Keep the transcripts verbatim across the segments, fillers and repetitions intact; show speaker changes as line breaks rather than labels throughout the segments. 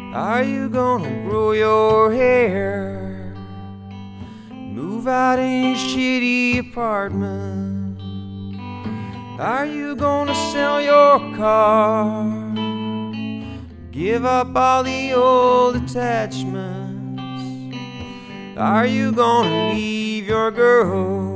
Are you gonna grow your hair? Move out in your shitty apartment? Are you gonna sell your car? Give up all the old attachments? Are you gonna leave your girl?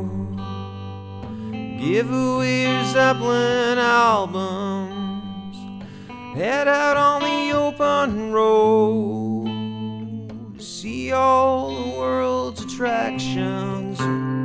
Give away your Zeppelin albums? Head out on the open road, see all the world's attractions.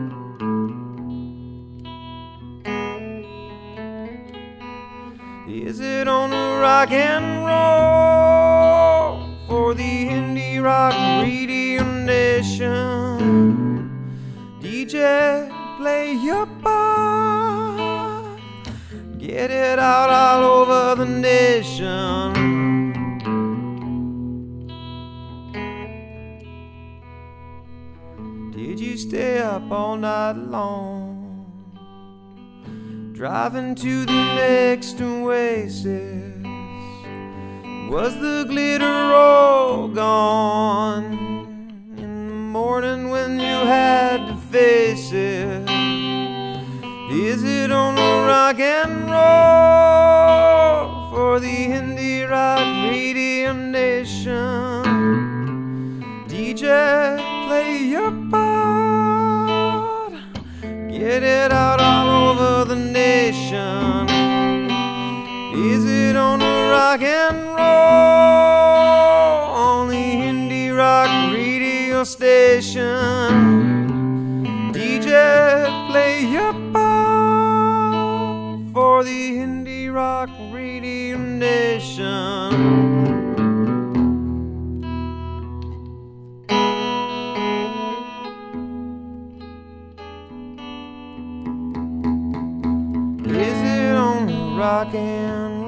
Is it on the rock and roll for the indie rock radio nation? D J, play your part, get it out all over the nation. Did you stay up all night long, driving to the next oasis? Was the glitter all gone in the morning when you had to face it? Is it on the rock and roll for the indie rock radio nation? D J, play your part, get it out all over the nation. Is it on the rock and roll on the indie rock radio station? D J, play your part for the indie rock radio nation. Is it on the rock and roll?